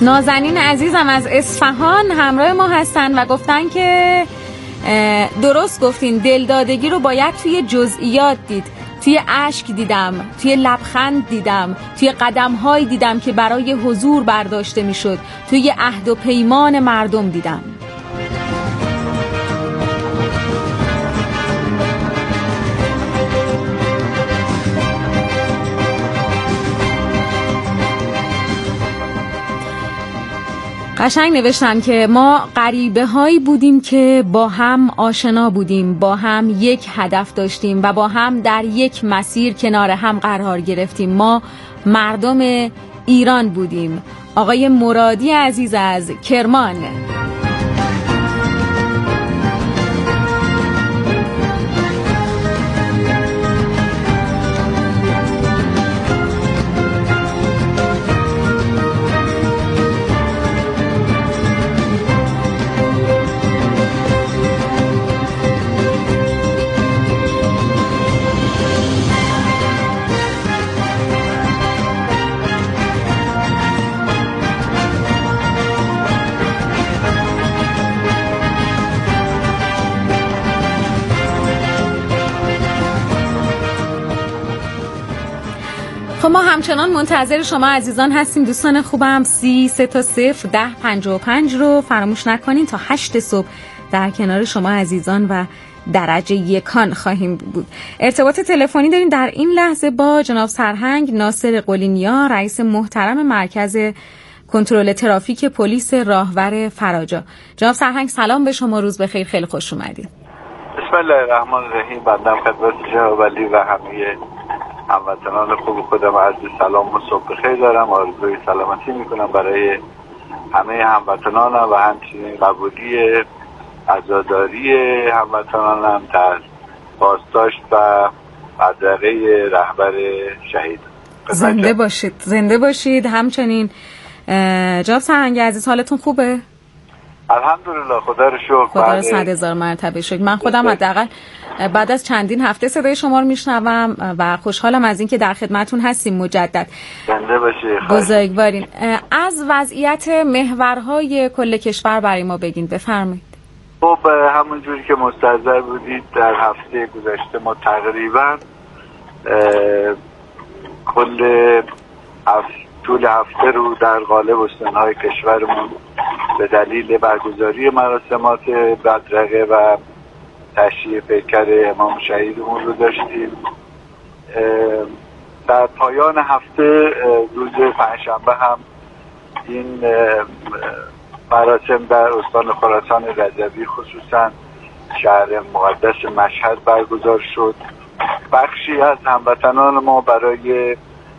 نازنین عزیزم از اصفهان همراه ما هستن و گفتن که درست گفتین، دلدادگی رو باید توی جزئیات دید. توی اشک دیدم، توی لبخند دیدم، توی قدم‌های دیدم که برای حضور برداشته میشد، توی عهد و پیمان مردم دیدم. قشنگ نوشتن که ما غریبه هایی بودیم که با هم آشنا بودیم، با هم یک هدف داشتیم و با هم در یک مسیر کنار هم قرار گرفتیم. ما مردم ایران بودیم. آقای مرادی عزیز از کرمان. خب ما همچنان منتظر شما عزیزان هستیم. دوستان خوبم 33 رو فراموش نکنین. تا 8 صبح در کنار شما عزیزان و درجه یکان خواهیم بود. ارتباط تلفنی داریم در این لحظه با جناب سرهنگ ناصر قلینیا، رئیس محترم مرکز کنترل ترافیک پلیس راهور فراجا. جناب سرهنگ سلام به شما، روز بخیر، خیلی خوش اومدید. بسم الله الرحمن الرحیم. بنده خدمت جناب ولی و همه هموطنان خوب خودم عرض سلام و صبح بخیر دارم. آرزوی سلامتی میکنم برای همه هموطنانم و همچنین قبولی عزاداری هموطنانم در بازداشت و بدرقه رهبر شهید. زنده باشید، زنده باشید. همچنین جناب سرهنگ عزیز حالتون خوبه؟ الحمدلله، خدا رو شکر. خدا رو 100,000 مرتبه شکر. من خودم حداقل بعد از چندین هفته صدای شما رو میشنوم و خوشحالم از اینکه در خدمتون هستیم مجدد. زنده باشید. بزرگوارین. از وضعیت محورهای کل کشور برای ما بگین، بفرمایید. خب همونجوری که مستحضر بودید در هفته گذشته ما تقریبا طول هفته رو در قالب استانهای کشورمون به دلیل برگزاری مراسمات بدرقه و تشییع پیکر امام شهیدمون رو داشتیم. در پایان هفته روز پنجشنبه هم این مراسم در استان خراسان رجوی خصوصا شهر مقدس مشهد برگزار شد. بخشی از هموطنان ما برای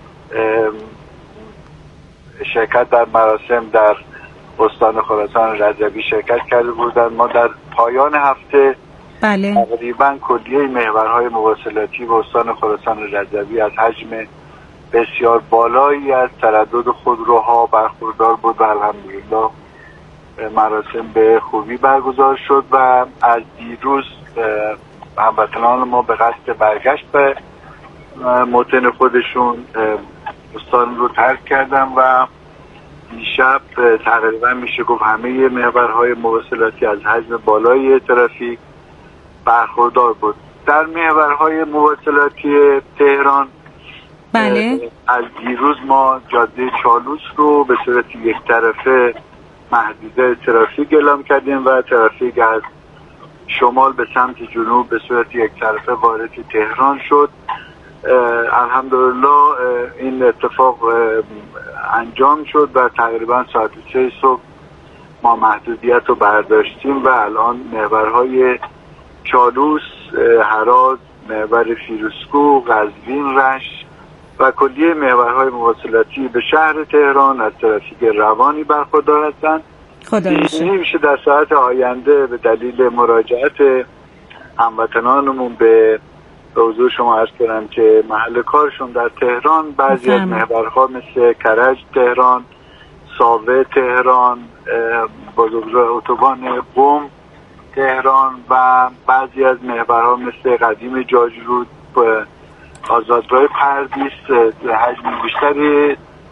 شرکت در مراسم در استان خراسان رجوی شرکت کرده بودند. ما در پایان هفته تقریبا کلیه محورهای مواصلاتی به استان خراسان رجوی از حجم بسیار بالایی از تردد خودروها برخوردار بود و الحمدلله مراسم به خوبی برگزار شد و از دیروز هموطنان ما به قصد برگشت به موطن خودشون استان رو ترک کردن و دیشب تقریبا میشه گفت همه محورهای مواصلاتی از حجم بالای ترافیک برخوردار بود. در محورهای مواصلاتی تهران از دیروز ما جاده چالوس رو به صورت یک طرفه محدوده ترافیک اعلام کردیم و ترافیک از شمال به سمت جنوب به صورت یک طرفه وارد تهران شد. الحمدلله این اتفاق انجام شد و تقریبا ساعت 3 صبح ما محدودیت رو برداشتیم و الان محورهای چالوس، هرات، محور فیروزکوه، قزوین، رشت و کلیه محورهای مواصلاتی به شهر تهران از ترافیک روانی برخوردار هستند. میشه در ساعت آینده به دلیل مراجعت هموطنانمون به حضور شما عرض کردم که محل کارشون در تهران بعضی از محورها مثل کرج تهران، ساوه تهران، بزرگراه اتوبان قم تهران و بعضی از محورها مثل قدیم جاجرود، آزادراه پردیس حجم بیشتری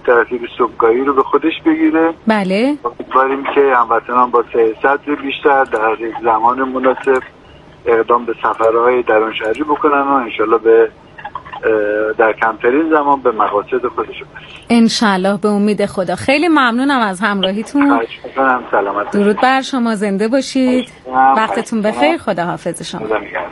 ترافیک صبحگاهی رو به خودش بگیره. بله. امیدواریم که هموطنان با صدر بیشتر در زمان مناسب اقدام به سفرهای درون شهری بکنن و انشالله در کمترین زمان به مقاصد خودشون برسن. انشالله به امید خدا. خیلی ممنونم از همراهیتون. سلامت. درود بر شما، زنده باشید. وقتتون بخیر. خدا حافظ شما.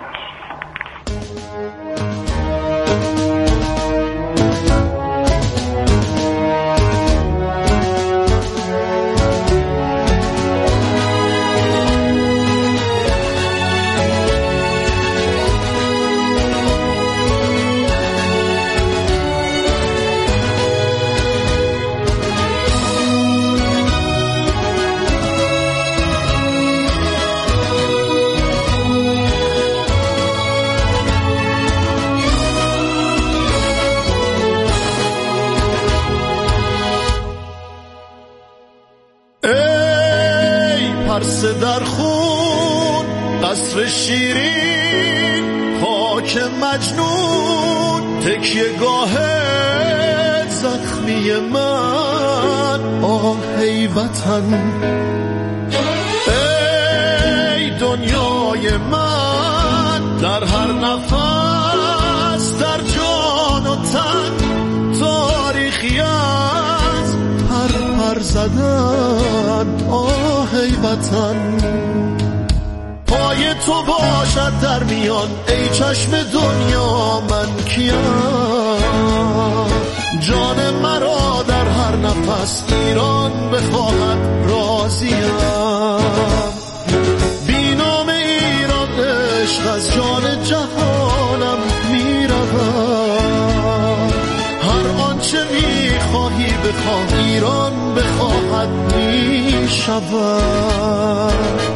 در خون قصر شیرین، خاک مجنون، تکیه گاه زخمی من، آهی وطن، ای دنیای من، در هر نفس، در جان و تن، تاریخی از پر زدن، آهی وطن. پای تو باشد در میان، ای چشم دنیا، من کیم؟ جان مرا در هر نفس ایران بخواهد، راضیم. بی نام ایران عشق از جان جهانم میرود. هر آنچه میخواهی بخواه، ایران بخواهد میشود.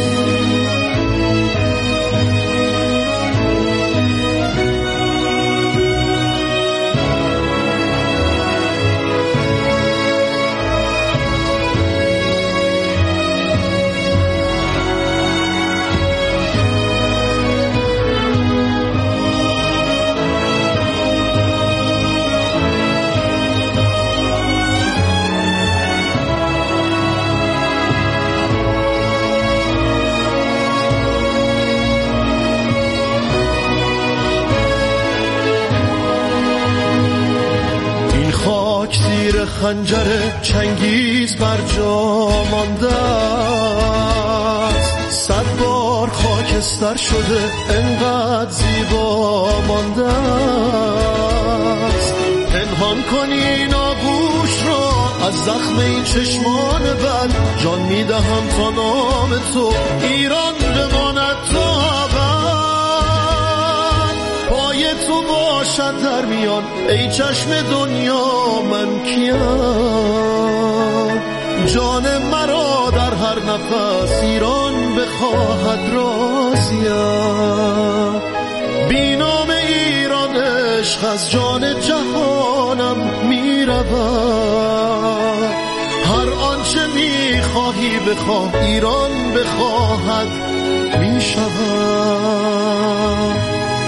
خنجر چنگیز بر جا مانده است، 100 بار خاکستر شده انقدر زیبا مانده است. پنهان کنی ناگوش را از زخم این چشمان بد، جان میدهم تا نام تو ایران بماند تا پای تو باشد در میان، ای چشم دنیا، من کیم؟ جان مرا در هر نفس ایران بخواهد، راضیم. بی نام ایران عشق از جان جهانم میرود. هر آنچه میخواهی بخواه، ایران بخواهد میشود.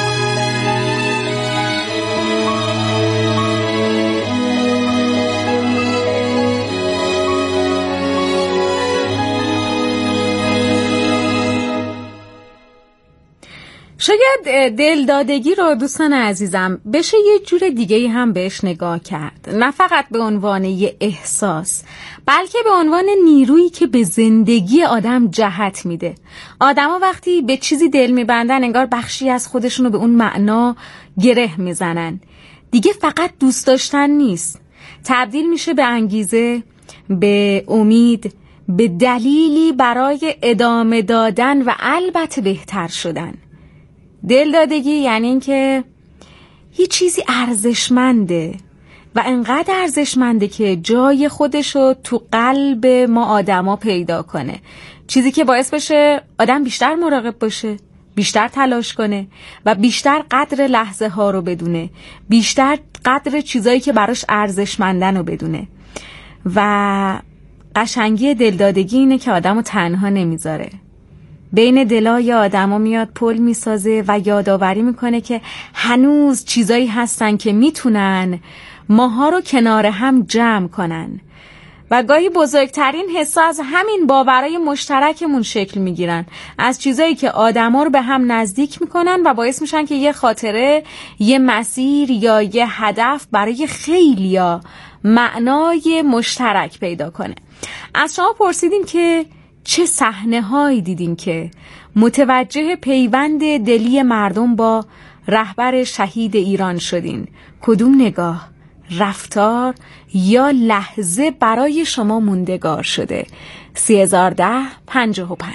شاید دلدادگی رو دوستان عزیزم بشه یه جور دیگه هم بهش نگاه کرد، نه فقط به عنوان یه احساس، بلکه به عنوان نیرویی که به زندگی آدم جهت میده. آدما وقتی به چیزی دل میبندن انگار بخشی از خودشونو به اون معنا گره میزنن. دیگه فقط دوست داشتن نیست، تبدیل میشه به انگیزه، به امید، به دلیلی برای ادامه دادن و البته بهتر شدن. دلدادگی یعنی این که یه چیزی ارزشمنده و انقدر ارزشمنده که جای خودشو تو قلب ما آدما پیدا کنه، چیزی که باعث بشه آدم بیشتر مراقب باشه، بیشتر تلاش کنه و بیشتر قدر لحظه ها رو بدونه، بیشتر قدر چیزایی که براش ارزشمندن رو بدونه. و قشنگی دلدادگی اینه که آدمو تنها نمیذاره، بین دلای آدما میاد پل میسازه و یادآوری میکنه که هنوز چیزایی هستن که میتونن ماها رو کنار هم جمع کنن. و گاهی بزرگترین حسا از همین باورهای مشترکمون شکل میگیرن، از چیزایی که آدما رو به هم نزدیک میکنن و باعث میشن که یه خاطره، یه مسیر یا یه هدف برای خیلیا معنای مشترک پیدا کنه. از شما پرسیدیم که چه صحنه‌هایی دیدین که متوجه پیوند دلی مردم با رهبر شهید ایران شدین؟ کدوم نگاه، رفتار یا لحظه برای شما موندگار شده؟ 3010-55.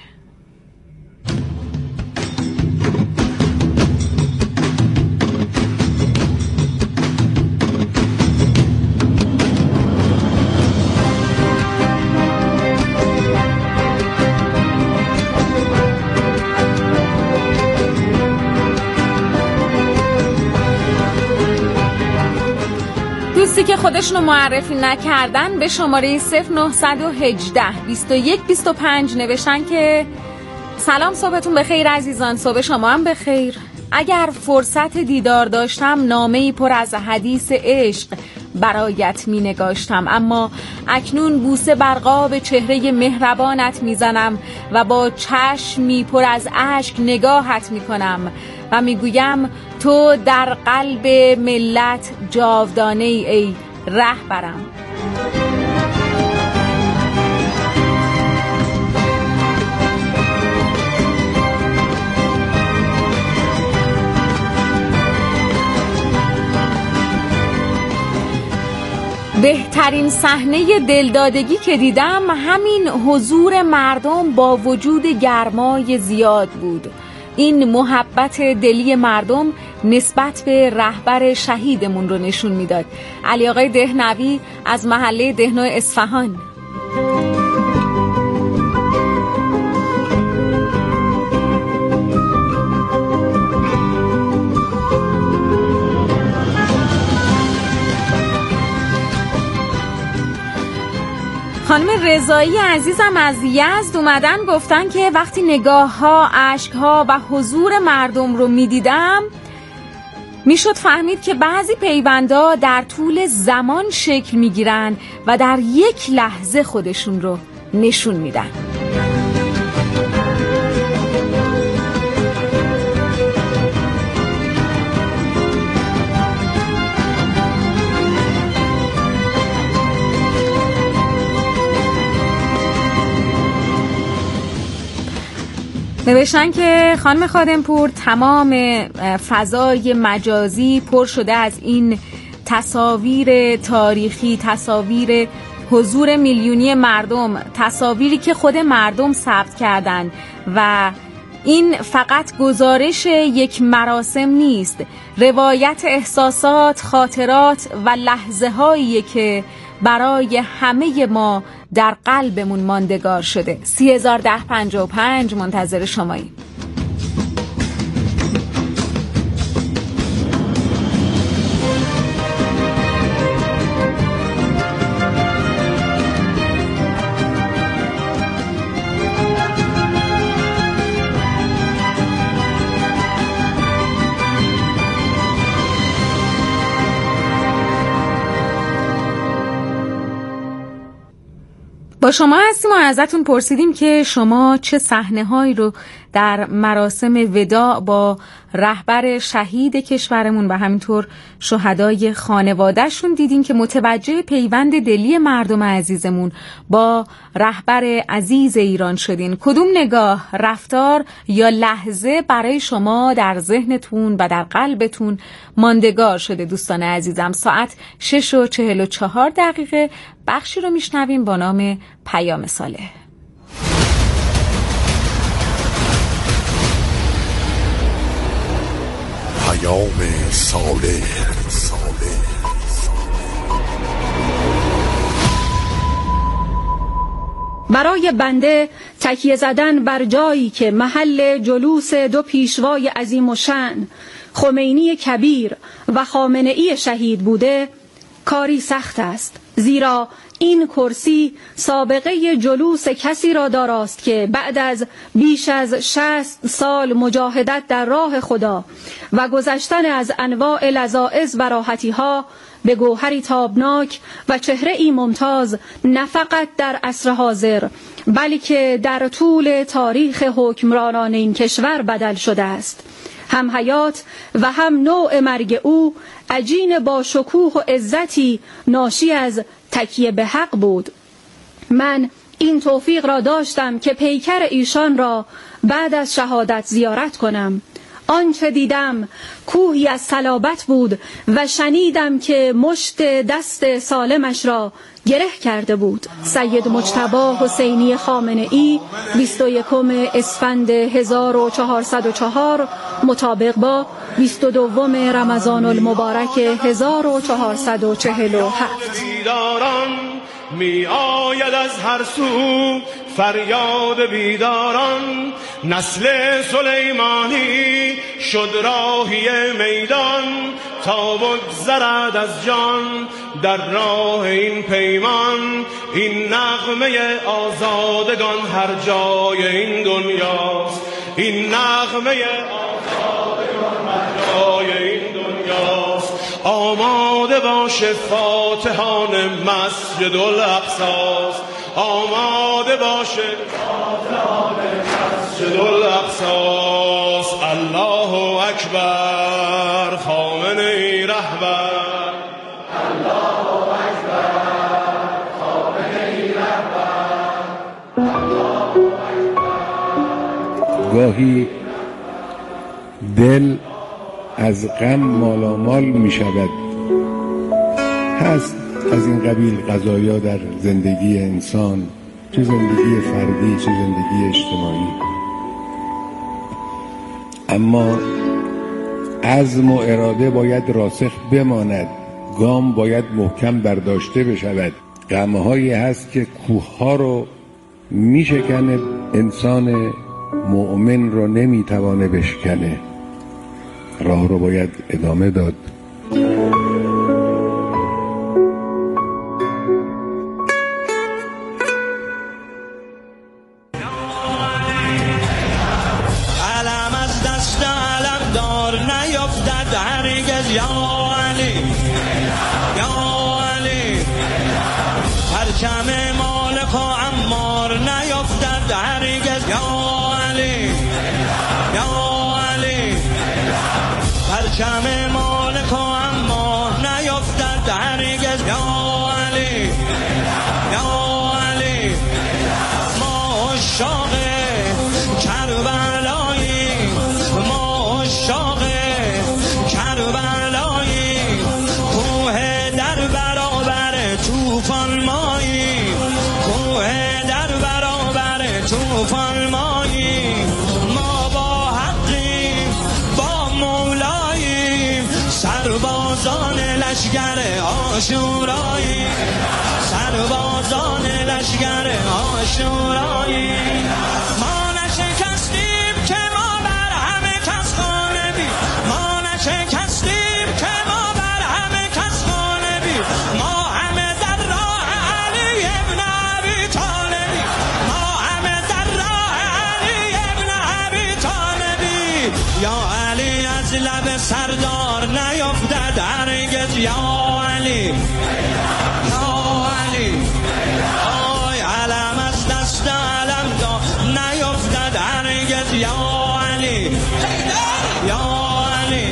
دوستی که خودشونو معرفی نکردن به شماره 0918-21-25 نوشتن که سلام، صبحتون بخیر عزیزان. صبح شما هم بخیر. اگر فرصت دیدار داشتم نامه‌ای پر از حدیث عشق برایت می نگاشتم، اما اکنون بوسه بر قاب چهره مهربانت می زنم و با چشمی پر از اشک نگاهت می کنم و می گویم تو در قلب ملت جاودانه ای رهبرم. بهترین صحنه دلدادگی که دیدم همین حضور مردم با وجود گرمای زیاد بود. این محبت دلی مردم نسبت به رهبر شهیدمون رو نشون میداد. علی آقای دهنوی از محله دهنو اصفهان. خانم رضایی عزیزم از یزد اومدن، گفتن که وقتی نگاه‌ها، اشک‌ها و حضور مردم رو می‌دیدم میشد فهمید که بعضی پیوندها در طول زمان شکل می‌گیرن و در یک لحظه خودشون رو نشون میدن. نوشتن که خانم خادمپور تمام فضای مجازی پر شده از این تصاویر تاریخی، تصاویر حضور میلیونی مردم، تصاویری که خود مردم ثبت کردن و این فقط گزارش یک مراسم نیست، روایت احساسات، خاطرات و لحظه هایی که برای همه ما در قلبمون ماندگار شده. 3010-55 منتظر شماییم. با شما هستیم و ازتون پرسیدیم که شما چه صحنه‌هایی رو در مراسم وداع با رهبر شهید کشورمون و همینطور شهدای خانواده‌شون دیدین که متوجه پیوند دلی مردم عزیزمون با رهبر عزیز ایران شدین. کدوم نگاه، رفتار یا لحظه برای شما در ذهنتون و در قلبتون ماندگار شده دوستان عزیزم؟ ساعت 6:44 بخشی رو میشنویم با نام پیام صالح. پیام صالح. برای بنده تکیه زدن بر جایی که محل جلوس دو پیشوای عظیم و شأن، خمینی کبیر و خامنه‌ای شهید بوده، کاری سخت است، زیرا این کرسی سابقه جلوس کسی را داراست که بعد از بیش از 60 سال مجاهدت در راه خدا و گذشتن از انواع لذائذ و راحتی‌ها به گوهری تابناک و چهره‌ای ممتاز نه فقط در عصر حاضر بلکه در طول تاریخ حکمرانان این کشور بدل شده است. هم حیات و هم نوع مرگ او عجین با شکوه و عزتی ناشی از تکیه به حق بود. من این توفیق را داشتم که پیکر ایشان را بعد از شهادت زیارت کنم. آنچه دیدم کوهی از صلابت بود و شنیدم که مشت دست سالمش را گره کرده بود. سید مجتبی حسینی خامنه‌ای 21 اسفند 1404 مطابق با 22 رمضان المبارک 1447. می آید از هر سو فریاد بیداران، نسل سلیمانی شد راهی میدان تا بگذرد از جان در راه این پیمان. این نغمه آزادگان هر جای این دنیاست، این نغمه آزادگان هر جای این دنیاست. آماده باشه فاتحان مسجد الاقصاست، آماده باشه فاتحان مسجد الاقصاست. الله اکبر خامنه‌ای رهبر، الله اکبر خامنه‌ای رهبر، الله اکبر. گاهی دل از غم مالامال می شود. هست از این قبیل قضایا در زندگی انسان، چه زندگی فردی چه زندگی اجتماعی. اما عزم و اراده باید راسخ بماند، گام باید محکم برداشته بشود. غمهایی هست که کوهها رو می شکنه، انسان مؤمن رو نمی توانه بشکنه. راه رو باید ادامه داد. علم از دست علم دار نیفتد هرگز یا علی، یا علی. پرچم مالک و عمار نیفتد هرگز یا علی، یا علی. پرچم مالک و عمار نیفتد هرگز یا علی، یا علی. ما عشاق کربلایی، ما عشاق کربلایی. کوه در برابر طوفان مایی، کوه در برابر طوفان مایی. ما با حقیم با مولاییم، سربازان لشکر عاشورایی، سربازان لشکر عاشورایی. ما نشکستیم که ما بر همه کس غالبیم، ما نشکستیم که ما بر همه کس غالبیم. ما همه در راه علی ابن ابی طالبیم، ما همه در راه علی ابن ابی طالبیم. یا علی از لب سردار نیفتد هرگز یا علی، یا علی. آی علم از دست علم دا نیفتد هرگز یا علی، یا علی.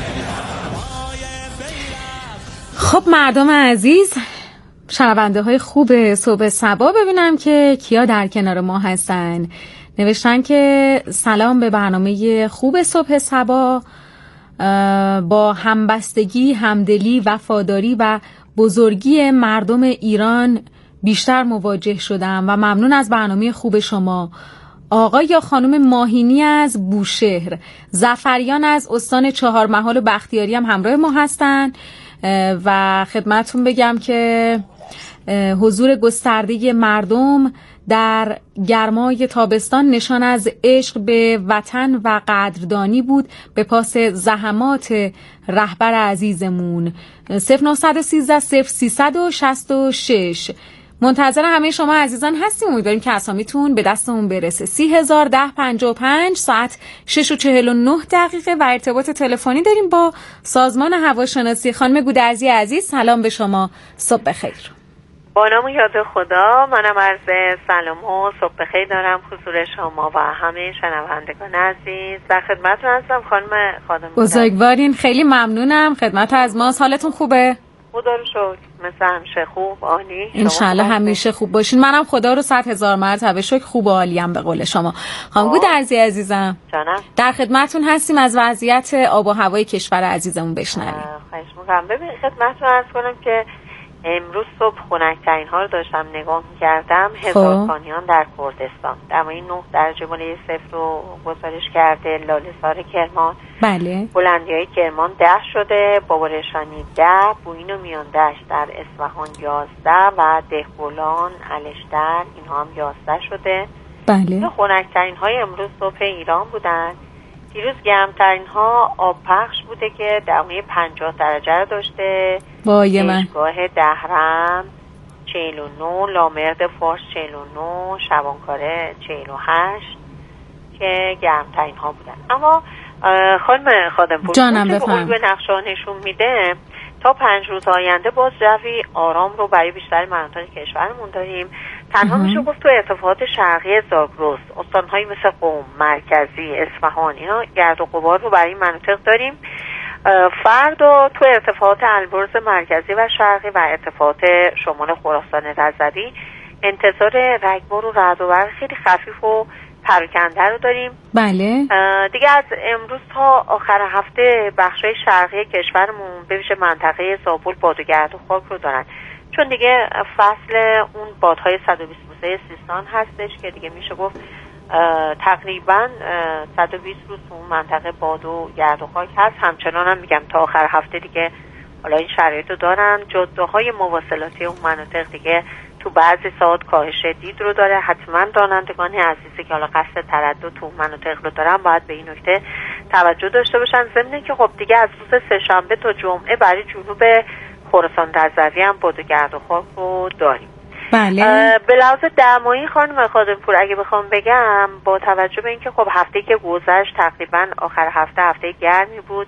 خب مردم عزیز، شنونده های خوب صبح صبا، ببینم که کیا در کنار ما هستن. نوشتن که سلام به برنامه خوب صبح صبا، با همبستگی، همدلی، وفاداری و بزرگی مردم ایران بیشتر مواجه شدم و ممنون از برنامه خوب شما. آقا یا خانم ماهینی از بوشهر، زفریان از استان چهارمحال و بختیاری هم همراه ما هستن و خدمتون بگم که حضور گسترده مردم در گرمای تابستان نشان از عشق به وطن و قدردانی بود به پاس زحمات رهبر عزیزمون. 0913 0366 منتظر همه شما عزیزان هستیم. امیدواریم که اسامیتون به دستمون برسه. 301055 ساعت 6:49 و ارتباط تلفنی داریم با سازمان هواشناسی. خانم گودرزی عزیز سلام به شما، صبح بخیر. با نام یاد خدا، منم عرض سلام و صبح بخیر دارم حضور شما و همه شنوندگان عزیز. در خدمتتون هستم خانم خادم. بزرگوارین، خیلی ممنونم. خدمت از ماست. حالتون خوبه؟ خدا رو شکر، مثل همیشه خوب، عالی. انشالله همیشه خوب باشین. منم خدا رو 100,000 مرتبه شکر خوب و عالیم به قول شما. خانم گودرزی عزیزم جانم، در خدمتتون هستیم. از وضعیت آب و هوای کشور عزیزمون بشنویم. خواهش می‌کنم. ببین خدمتتون عرض کنم که امروز صبح خنک‌ترین ها رو داشتم نگاه می‌کردم. هزارخانیان در کردستان دمای 9 درجه بالای صفر رو گزارش کرده. لاله‌زار کرمان، بله، بلندی‌های کرمان 10 شده، بابارشانی 10، بوین و میان دشت در اصفهان 11 و دهقلان، الشتر اینها هم 11 شده. بله. خنک‌ترین های امروز صبح ایران بودن. دیروز گرمترین ها آب پخش بوده که دمای 50 درجه رو داشته. وای من. دهگاه دهرم 49، لامرد فارس 49، شبانکاره 48 که گرمترین ها بودن. اما خانم خادمپور جانم که بفهم به نقشه نشون میده تا 5 روز آینده باز جوی آرام رو برای بیشتر مناطق کشورمون داریم. تنها میشه گفت تو ارتفاعات شرقی زاگرس، استان‌هایی مثل قم، مرکزی، اصفهان اینا گرد و غبار رو برای مناطق داریم. فردا تو ارتفاعات البرز مرکزی و شرقی و ارتفاعات شمال خراسان رضوی انتظار رگبار و رعد و برق خیلی خفیف و پراکنده رو داریم. بله. دیگه از امروز تا آخر هفته بخشای شرقی کشورمون به ویژه منطقه زابل باد و گرد و خاک رو دارن، چون دیگه فصل اون بادهای 120 بوسه سیستان هستش که دیگه میشه گفت تقریبا 120 روز تو اون منطقه باد و گرد و خاک هست. همچنان هم میگم تا آخر هفته دیگه حالا این شرایط رو دارن. جاده‌های مواصلاتی اون مناطق دیگه تو بعضی ساعات کاهش دید رو داره. حتما رانندگان عزیزی که حالا قصد تردد تو مناطق رو دارن باید به این نکته توجه داشته باشن. ضمن که خب دیگه از روز سه‌شنبه تا جمعه برای جنوب خراسان رضوی هم باد و گرد و خاک رو داریم. بله. به لحاظ دمایی خانم خادمپور اگه بخوام بگم، با توجه به اینکه خب هفته که گذشت تقریبا آخر هفته گرمی بود،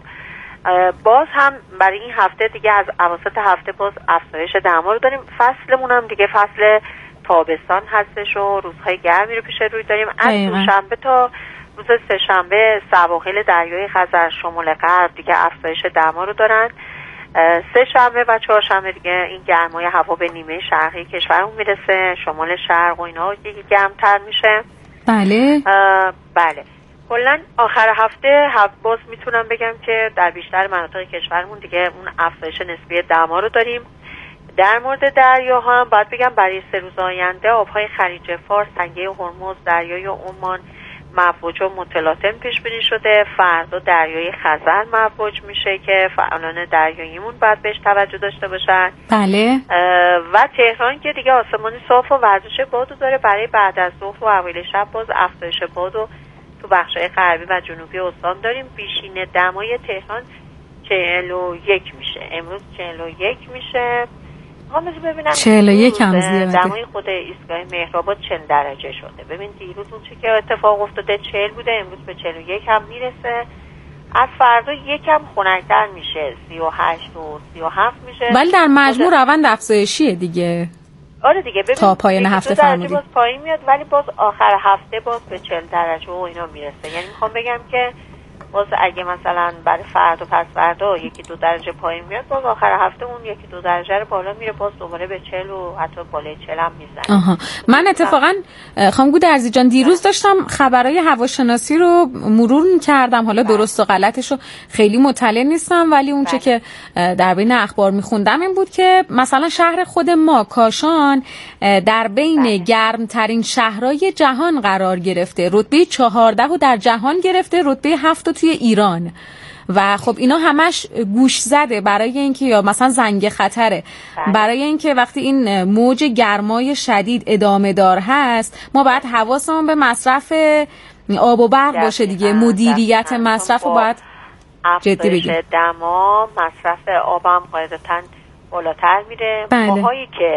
باز هم برای این هفته دیگه از اواسط هفته باز افزایش دما رو داریم. فصلمون هم دیگه فصل تابستان هستش و روزهای گرمی رو پیش روی داریم. از دوشنبه تا روز سه‌شنبه سواحل دریای خزر شمال غرب دیگه افزایش دما رو دارن. سه‌شنبه و چهارشنبه دیگه این گرمای هوا به نیمه شرقی کشورمون میرسه، شمال شرق و اینا دیگه گرمتر میشه. بله. بله. کلا آخر هفته باز میتونم بگم که در بیشتر مناطق کشورمون دیگه اون افزایش نسبی دما رو داریم. در مورد دریاها هم باید بگم برای 3 روز آینده آبهای خلیج فارس، تنگه هرمز، دریای عمان موج و متلاطم پیش بینی شده. فردا دریای خزر موج میشه که فعالان دریاییمون باید بهش توجه داشته باشن. بله. و تهران که دیگه آسمانی صاف و ورزش بادو داره. برای بعد از ظهر و اوایل شب باز افزایش بادو تو بخشای غربی و جنوبی استان داریم. بیشین دمای تهران 41 میشه. امروز 41 میشه. ببینم 41 هم زیاده. دمای خود ایستگاه مهرآباد 40 درجه شده. ببین دیروز اون چه که اتفاق افتاده 40 بوده، امروز به 41 هم میرسه. از فردا یکم خنک‌تر میشه، 38 و 37 میشه. ولی در مجموع روند افزایشیه دیگه. آره دیگه ببین تا پایان هفته فرمودید باز پایین میاد، ولی باز آخر هفته باز به 40 درجه و اینا میرسه. یعنی میخوام بگم که باز اگه مثلا برای فردا پس فردا 1-2 درجه پایین میاد، باز آخر هفته اون 1-2 درجه رو بالا میره، باز دوباره به 40 و حتی بالای 40 هم میزنه. من اتفاقا خانم گودرزی جان دیروز داشتم خبرای هواشناسی رو مرور می‌کردم، حالا درست و غلطش رو خیلی مطلع نیستم، ولی اون چه که در بین اخبار می‌خوندم این بود که مثلا شهر خود ما کاشان در بین گرمترین شهرهای جهان قرار گرفته، رتبه 14 رو در جهان گرفته، رتبه 7 توی ایران. و خب اینا همش گوش زده برای اینکه یا مثلا زنگ خطره، برای اینکه وقتی این موج گرمای شدید ادامه دار هست ما باید حواسمون به مصرف آب و برق باشه دیگه. مدیریت مصرف رو باید جدی بگیم. دما مصرف آبم قاعدتاً بالاتر میره. ماهایی که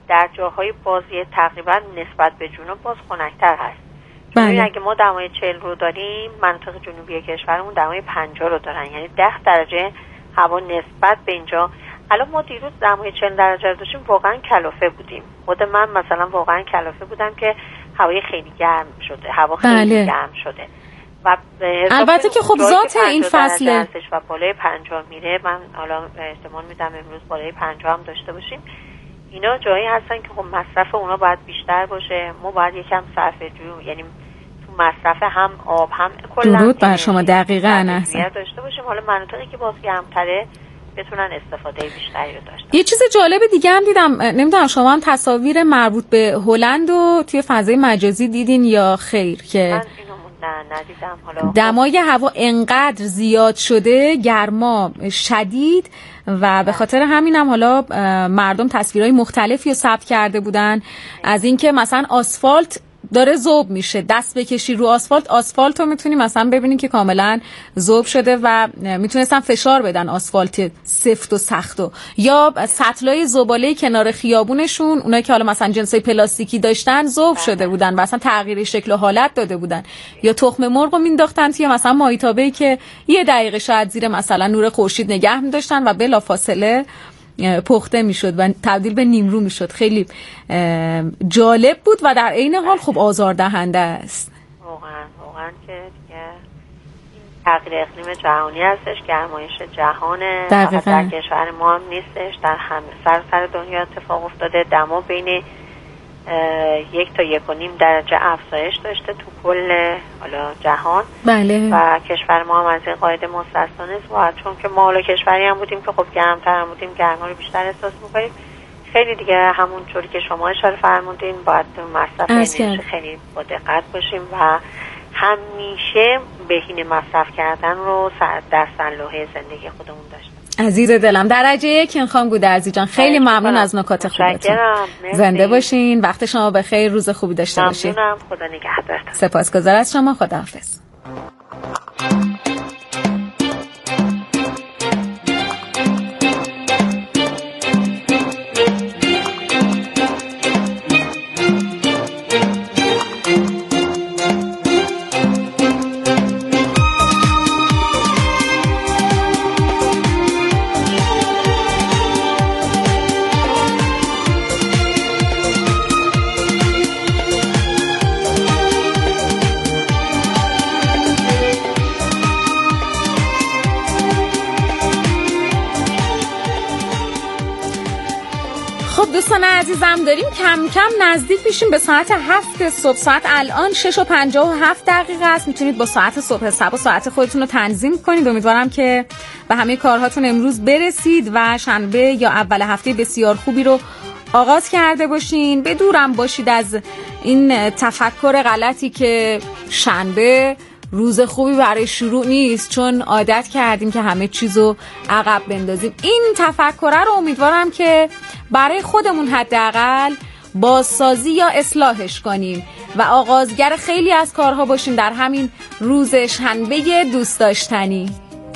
در جاهای بازی تقریبا نسبت به جنوب باز خنک‌تر هست. بله. اگه ما دمای 40 رو داریم، مناطق جنوبی کشورمون دمای 50 رو دارن، یعنی 10 درجه هوا نسبت به اینجا. الان ما دیروز دمای 40 درجه رو داشتیم، واقعا کلافه بودیم. خود من مثلا واقعا کلافه بودم که هوای خیلی گرم شده، هوا خیلی گرم شده و البته که خب ذات این فصله و بالای 50 میره. من حالا احتمال میدم امروز بالای 50 هم داشته باشیم. اینا جایی هستن که خب مصرف اونا باید بیشتر باشه، ما باید یکم صرفه‌جویی، یعنی تو مصرف هم آب هم کلا درود بر شما دقیقاً احسن داشته باشیم. حالا مناطقی که باز گرم‌تره بتونن استفاده بیشتری رو داشته. یه چیز جالب دیگه هم دیدم، نمیدونم شما هم تصاویر مربوط به هلند رو توی فضای مجازی دیدین یا خیر، که من اینو ندیدم. حالا دمای هوا انقدر زیاد شده، گرما شدید و به خاطر همینم حالا مردم تصویرهای مختلفی رو ثبت کرده بودن از اینکه مثلا آسفالت داره ذوب میشه، دست بکشی رو آسفالت رو میتونی مثلا ببینی که کاملا ذوب شده و میتونستن فشار بدن آسفالت سفت و سختو، یا سطلای زباله کنار خیابونشون اونایی که حالا مثلا جنسای پلاستیکی داشتن ذوب شده بودن و اصلا تغییر شکل و حالت داده بودن، یا تخم مرغ رو مینداختن توی مثلا ماهیتابه‌ای که یه دقیقه شاید زیر مثلا نور خورشید نگه می‌داشتن و بلافاصله پخته میشد و تبدیل به نیمرو میشد. خیلی جالب بود و در عین حال خب آزاردهنده است. واقعا که دیگه تغییر اقلیم جهانی هستش، گرمایش جهانه، فقط در کشور ما هم نیستش، در همه سر دنیا اتفاق افتاده. دما بین 1 تا 1.5 درجه افزایش داشته تو کل حالا جهان. بله. و کشور ما هم از این قاعده مستثنا نیست، چون که ما حالا کشوری هم بودیم که خب گرمتر هم بودیم، گرما رو بیشتر احساس می‌کنیم. خیلی دیگه همون طوری که شما اشاره فرمودین باید مصرف انرژی خیلی با دقت باشیم و همیشه بهینه مصرف کردن رو در سلوحه زندگی خودمون داشتیم. عزیز دلم، درجه 1 خانم گودرزی جان، خیلی ممنون از نکات خوبتون. زنده باشین، وقت شما بخیر، روز خوبی داشته باشین. ممنونم، خدا نگهدارتون. سپاسگزار از شما، خداحافظ. دوستان عزیزم، داریم کم کم نزدیک میشیم به ساعت 7 صبح. ساعت الان 6:57 است. میتونید با ساعت صبح حساب و ساعت خودتون رو تنظیم کنید. امیدوارم که به همه کارهاتون امروز برسید و شنبه یا اول هفته بسیار خوبی رو آغاز کرده باشین. بدورم باشید از این تفکر غلطی که شنبه روز خوبی برای شروع نیست، چون عادت کردیم که همه چیزو عقب بندازیم. این تفکر رو امیدوارم که برای خودمون حداقل بازسازی یا اصلاحش کنیم و آغازگر خیلی از کارها باشیم در همین روز شنبه دوست داشتنی.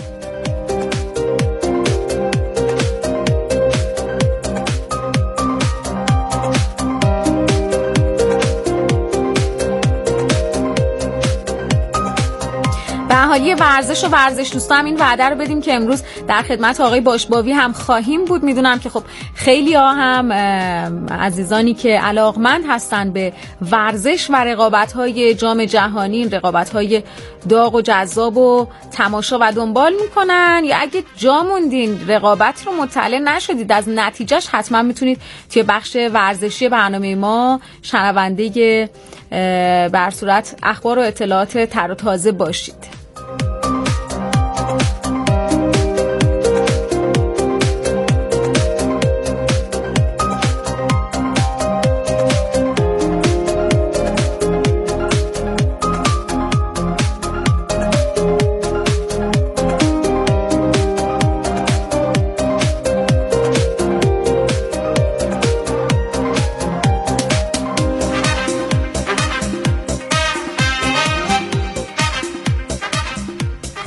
اهالی ورزش و ورزش دوستا هم این وعده رو بدیم که امروز در خدمت آقای باشباوی هم خواهیم بود. میدونم که خب خیلی ها هم عزیزانی که علاقمند هستن به ورزش و رقابت‌های جام جهانی، رقابت‌های داغ و جذاب و تماشا و دنبال میکنن، یا اگه جا موندین رقابت رو مطلع نشدید از نتیجهش، حتما میتونید توی بخش ورزشی برنامه ما شنونده بر صورت اخبار و اطلاعات تر و تازه باشید.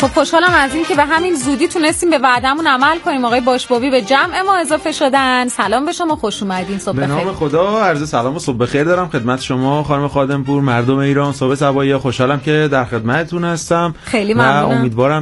خب خوشحالم از این که به همین زودی تونستیم به وعدمون عمل کنیم. آقای باشبابی به جمع ما اضافه شدن. سلام به شما، خوش اومدین. صبح بخیر. به نام خدا عرض سلام و صبح بخیر دارم خدمت شما خانم خادمپور، مردم ایران. صبح صباحی خوشحالم که در خدمتتون هستم. خیلی ممنونم. امیدوارم